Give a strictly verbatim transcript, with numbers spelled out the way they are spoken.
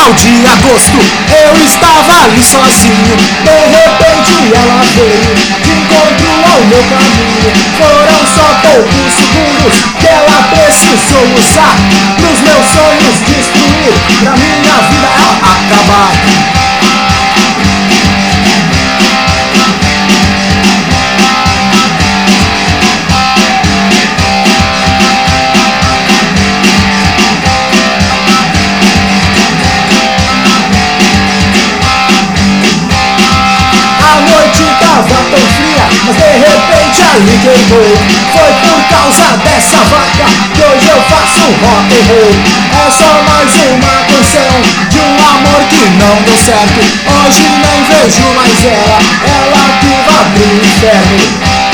final de agosto, eu estava ali sozinho. De repente ela veio de encontro ao meu caminho. Foram só poucos segundos que ela precisou usar pros meus sonhos destruir, pra minha vida ela acabar. Tava tão fria, mas de repente ali queimou. Foi por causa dessa vaca que hoje eu faço rock and roll. É só mais uma canção de um amor que não deu certo. Hoje nem vejo mais ela, ela que vai pro inferno.